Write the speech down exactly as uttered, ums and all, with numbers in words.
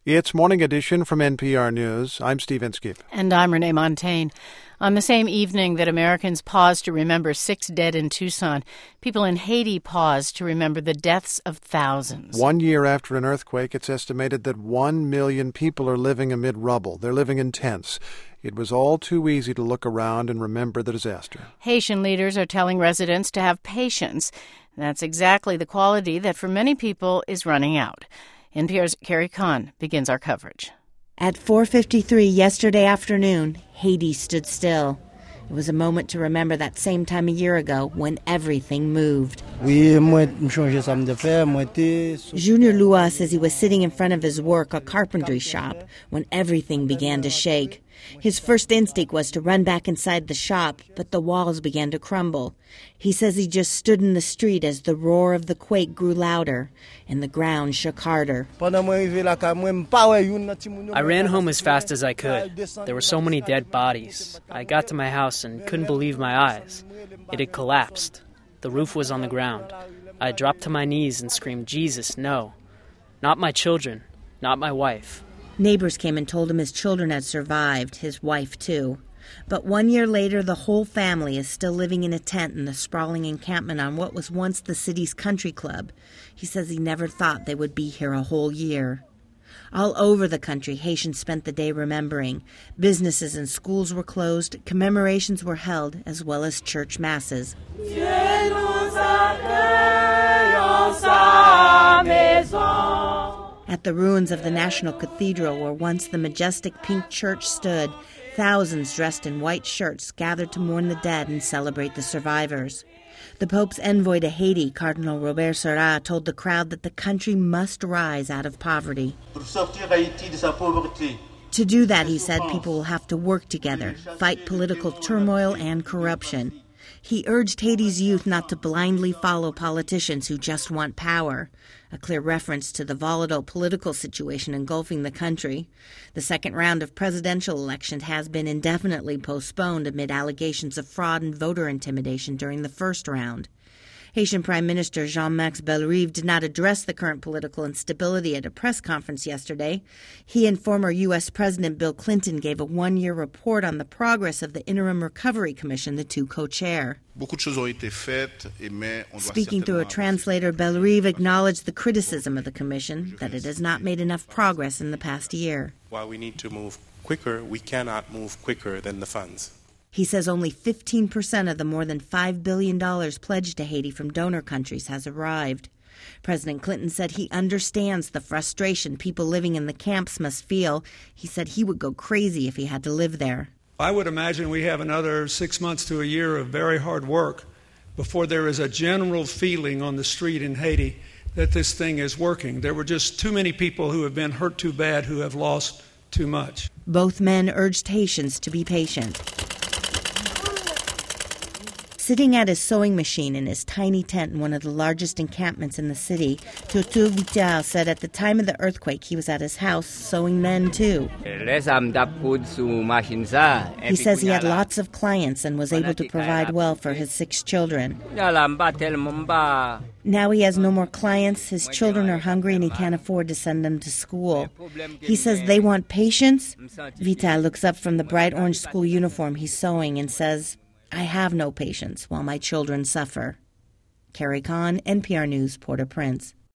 It's Morning Edition from N P R News. I'm Steve Inskeep. And I'm Renee Montagne. On the same evening that Americans paused to remember six dead in Tucson, people in Haiti paused to remember the deaths of thousands. One year after an earthquake, it's estimated that one million people are living amid rubble. They're living in tents. It was all too easy to look around and remember the disaster. Haitian leaders are telling residents to have patience. That's exactly the quality that for many people is running out. N P R's Carrie Kahn begins our coverage. At four fifty-three yesterday afternoon, Haiti stood still. It was a moment to remember that same time a year ago when everything moved. Junior Lua says he was sitting in front of his work, a carpentry shop, when everything began to shake. His first instinct was to run back inside the shop, but the walls began to crumble. He says he just stood in the street as the roar of the quake grew louder and the ground shook harder. I ran home as fast as I could. There were so many dead bodies. I got to my house and couldn't believe my eyes. It had collapsed. The roof was on the ground. I dropped to my knees and screamed, "Jesus, no. Not my children. Not my wife." Neighbors came and told him his children had survived, his wife too. But one year later, the whole family is still living in a tent in the sprawling encampment on what was once the city's country club. He says he never thought they would be here a whole year. All over the country, Haitians spent the day remembering. Businesses and schools were closed, commemorations were held, as well as church masses. At the ruins of the National Cathedral, where once the majestic pink church stood, thousands dressed in white shirts gathered to mourn the dead and celebrate the survivors. The Pope's envoy to Haiti, Cardinal Robert Sarrat, told the crowd that the country must rise out of poverty. To do that, he said, people will have to work together, fight political turmoil and corruption. He urged Haiti's youth not to blindly follow politicians who just want power, a clear reference to the volatile political situation engulfing the country. The second round of presidential elections has been indefinitely postponed amid allegations of fraud and voter intimidation during the first round. Haitian Prime Minister Jean-Max Bellerive did not address the current political instability at a press conference yesterday. He and former U S President Bill Clinton gave a one-year report on the progress of the Interim Recovery Commission the two co-chair. Speaking through a translator, Bellerive acknowledged the criticism of the commission that it has not made enough progress in the past year. While we need to move quicker, we cannot move quicker than the funds. He says only fifteen percent of the more than five billion dollars pledged to Haiti from donor countries has arrived. President Clinton said he understands the frustration people living in the camps must feel. He said he would go crazy if he had to live there. I would imagine we have another six months to a year of very hard work before there is a general feeling on the street in Haiti that this thing is working. There were just too many people who have been hurt too bad, who have lost too much. Both men urged Haitians to be patient. Sitting at his sewing machine in his tiny tent in one of the largest encampments in the city, Tutu Vital said at the time of the earthquake he was at his house sewing then too. He says he had lots of clients and was able to provide well for his six children. Now he has no more clients, his children are hungry and he can't afford to send them to school. He says they want patience. Vital looks up from the bright orange school uniform he's sewing and says, "I have no patience while my children suffer." Carrie Kahn, N P R News, Port-au-Prince.